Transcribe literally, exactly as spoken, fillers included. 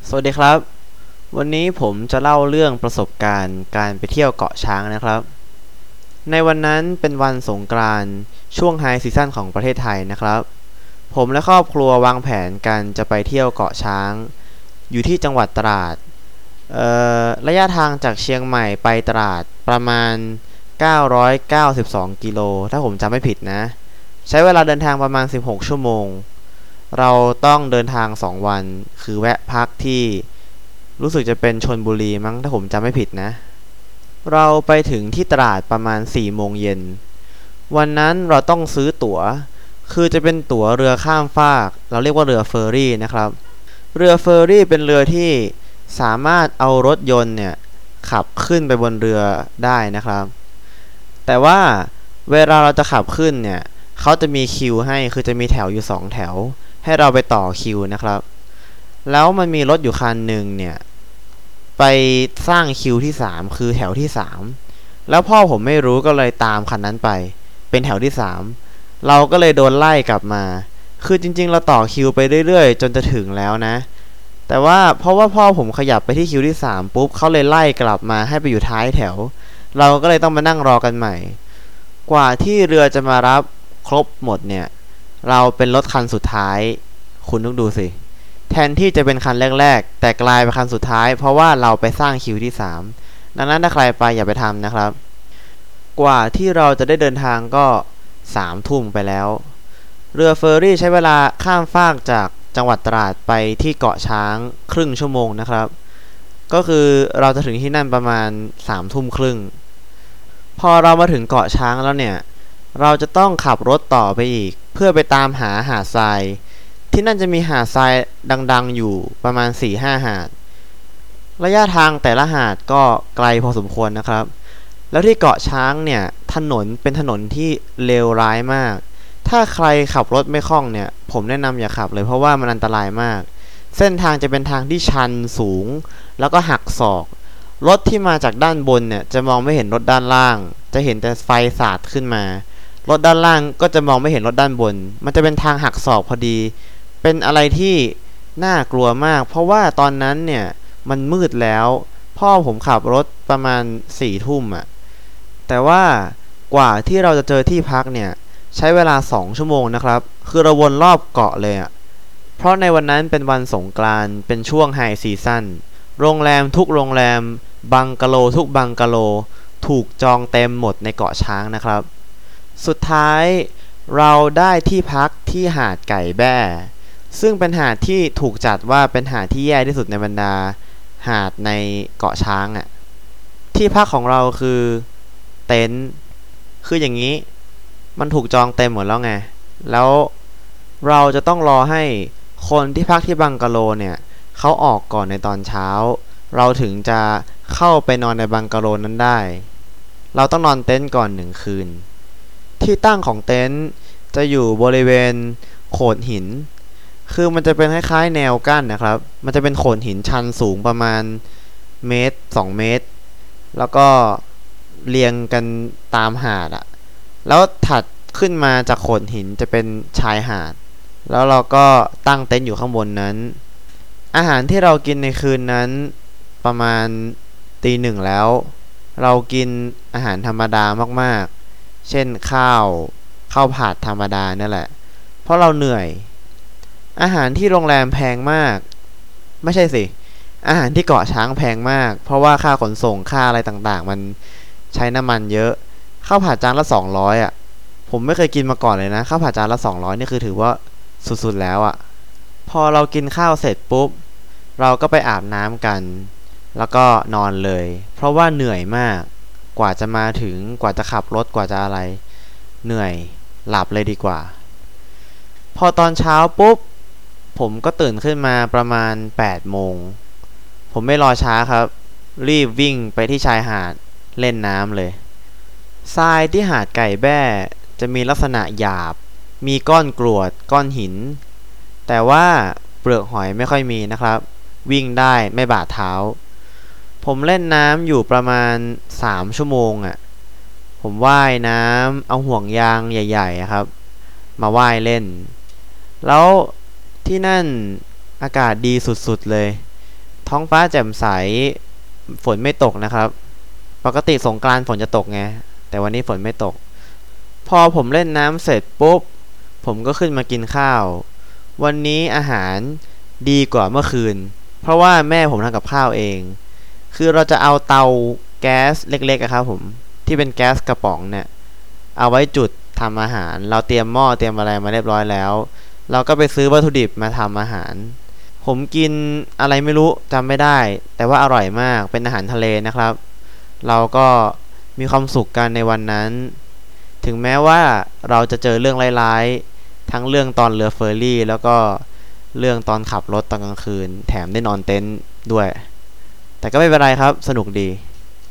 สวัสดีครับวันนี้ผมจะเล่าเรื่องประสบการณ์การไปเที่ยวเกาะช้างนะครับในวันนั้นเป็นวันสงกรานต์ช่วงไฮซีซั่นของประเทศไทยนะครับผมและครอบครัววางแผนกันจะไปเที่ยวเกาะช้างอยู่ที่จังหวัดตราดเอ่อระยะทางจากเชียงใหม่ไปตราดประมาณเก้าร้อยเก้าสิบสองกิโลถ้าผมจำไม่ผิดนะใช้เวลาเดินทางประมาณสิบหกชั่วโมงเราต้องเดินทางสองวันคือแวะพักที่รู้สึกจะเป็นชลบุรีมั้งถ้าผมจำไม่ผิดนะเราไปถึงที่ตราดประมาณสี่โมงเย็นวันนั้นเราต้องซื้อตั๋วคือจะเป็นตั๋วเรือข้ามฟากเราเรียกว่าเรือเฟอร์รี่นะครับเรือเฟอร์รี่เป็นเรือที่สามารถเอารถยนต์เนี่ยขับขึ้นไปบนเรือได้นะครับแต่ว่าเวลาเราจะขับขึ้นเนี่ยเขาจะมีคิวให้คือจะมีแถวอยู่สองแถวให้เราไปต่อคิวนะครับแล้วมันมีรถอยู่คันหนึ่งเนี่ยไปสร้างคิวที่สามคือแถวที่สามแล้วพ่อผมไม่รู้ก็เลยตามคันนั้นไปเป็นแถวที่สามเราก็เลยโดนไล่กลับมาคือจริงๆเราต่อคิวไปเรื่อยๆจนจะถึงแล้วนะแต่ว่าเพราะว่าพ่อผมขยับไปที่คิวที่สามปุ๊บเขาเลยไล่กลับมาให้ไปอยู่ท้ายแถวเราก็เลยต้องมานั่งรอกันใหม่กว่าที่เรือจะมารับครบหมดเนี่ยเราเป็นรถคันสุดท้ายคุณต้องดูสิแทนที่จะเป็นคันแรกๆแต่กลายเป็นคันสุดท้ายเพราะว่าเราไปสร้างคิวที่สามดังนั้นถ้าใครไปอย่าไปทำนะครับกว่าที่เราจะได้เดินทางก็สามทุ่มไปแล้วเรือเฟอร์รี่ใช้เวลาข้ามฟากจากจังหวัดตราดไปที่เกาะช้างครึ่งชั่วโมงนะครับก็คือเราจะถึงที่นั่นประมาณสามทุ่มครึ่งพอเรามาถึงเกาะช้างแล้วเนี่ยเราจะต้องขับรถต่อไปอีกเพื่อไปตามหาหาดทรายที่นั่นจะมีหาดทรายดังๆอยู่ประมาณ สี่ห้า หาดระยะทางแต่ละหาดก็ไกลพอสมควรนะครับแล้วที่เกาะช้างเนี่ยถนนเป็นถนนที่เลวร้ายมากถ้าใครขับรถไม่คล่องเนี่ยผมแนะนำอย่าขับเลยเพราะว่ามันอันตรายมากเส้นทางจะเป็นทางที่ชันสูงแล้วก็หักศอกรถที่มาจากด้านบนเนี่ยจะมองไม่เห็นรถด้านล่างจะเห็นแต่ไฟสาดขึ้นมารถด้านล่างก็จะมองไม่เห็นรถด้านบนมันจะเป็นทางหักศอกพอดีเป็นอะไรที่น่ากลัวมากเพราะว่าตอนนั้นเนี่ยมันมืดแล้วพ่อผมขับรถประมาณสี่ทุ่มอะแต่ว่ากว่าที่เราจะเจอที่พักเนี่ยใช้เวลาสองชั่วโมงนะครับคือเราวนรอบเกาะเลยอะเพราะในวันนั้นเป็นวันสงกรานต์เป็นช่วงไฮซีซั่นโรงแรมทุกโรงแรมบังกะโลทุกบังกะโลถูกจองเต็มหมดในเกาะช้างนะครับสุดท้ายเราได้ที่พักที่หาดไก่แบ้ซึ่งเป็นหาดที่ถูกจัดว่าเป็นหาดที่แย่ที่สุดในบรรดาหาดในเกาะช้างอ่ะที่พักของเราคือเต็นท์คืออย่างนี้มันถูกจองเต็มหมดแล้วไงแล้วเราจะต้องรอให้คนที่พักที่บังกะโลเนี่ยเขาออกก่อนในตอนเช้าเราถึงจะเข้าไปนอนในบังกะโลนั้นได้เราต้องนอนเต็นท์ก่อนหนึ่งคืนที่ตั้งของเต็นท์จะอยู่บริเวณโขดหินคือมันจะเป็นคล้ายๆแนวกั้นนะครับมันจะเป็นโขดหินชันสูงประมาณเมตรสองเมตรแล้วก็เรียงกันตามหาดอะแล้วถัดขึ้นมาจากโขดหินจะเป็นชายหาดแล้วเราก็ตั้งเต็นท์อยู่ข้างบนนั้นอาหารที่เรากินในคืนนั้นประมาณตีหนึ่งแล้วเรากินอาหารธรรมดามากๆเช่นข้าวข้าวผัดธรรมดานี่แหละเพราะเราเหนื่อยอาหารที่โรงแรมแพงมากไม่ใช่สิอาหารที่เกาะช้างแพงมากเพราะว่าค่าขนส่งค่าอะไรต่างๆมันใช้น้ำมันเยอะข้าวผัดจานละสองร้อยอ่ะผมไม่เคยกินมาก่อนเลยนะข้าวผัดจานละสองร้อยนี่คือถือว่าสุดๆแล้วอ่ะพอเรากินข้าวเสร็จปุ๊บเราก็ไปอาบน้ำกันแล้วก็นอนเลยเพราะว่าเหนื่อยมากกว่าจะมาถึงกว่าจะขับรถกว่าจะอะไรเหนื่อยหลับเลยดีกว่าพอตอนเช้าปุ๊บผมก็ตื่นขึ้นมาประมาณแปดโมงผมไม่รอช้าครับรีบวิ่งไปที่ชายหาดเล่นน้ำเลยทรายที่หาดไก่แบ้จะมีลักษณะหยาบมีก้อนกรวดก้อนหินแต่ว่าเปลือกหอยไม่ค่อยมีนะครับวิ่งได้ไม่บาดเท้าผมเล่นน้ำอยู่ประมาณสามชั่วโมงอ่ะผมว่ายน้ำเอาห่วงยางใหญ่ๆครับมาว่ายเล่นแล้วที่นั่นอากาศดีสุดๆเลยท้องฟ้าแจ่มใสฝนไม่ตกนะครับปกติสงกรานต์ฝนจะตกไงแต่วันนี้ฝนไม่ตกพอผมเล่นน้ำเสร็จปุ๊บผมก็ขึ้นมากินข้าววันนี้อาหารดีกว่าเมื่อคืนเพราะว่าแม่ผมทำกับข้าวเองคือเราจะเอาเตาแก๊สเล็กๆอะครับผมที่เป็นแก๊สกระป๋องเนี่ยเอาไว้จุดทำอาหารเราเตรียมหม้อเตรียมอะไรมาเรียบร้อยแล้วเราก็ไปซื้อวัตถุดิบมาทำอาหารผมกินอะไรไม่รู้จำไม่ได้แต่ว่าอร่อยมากเป็นอาหารทะเลนะครับเราก็มีความสุขกันในวันนั้นถึงแม้ว่าเราจะเจอเรื่องร้ายๆทั้งเรื่องตอนเรือเฟอร์รี่แล้วก็เรื่องตอนขับรถตอนกลางคืนแถมได้นอนเต็นท์ด้วยแต่ก็ไม่เป็นไรครับสนุกดี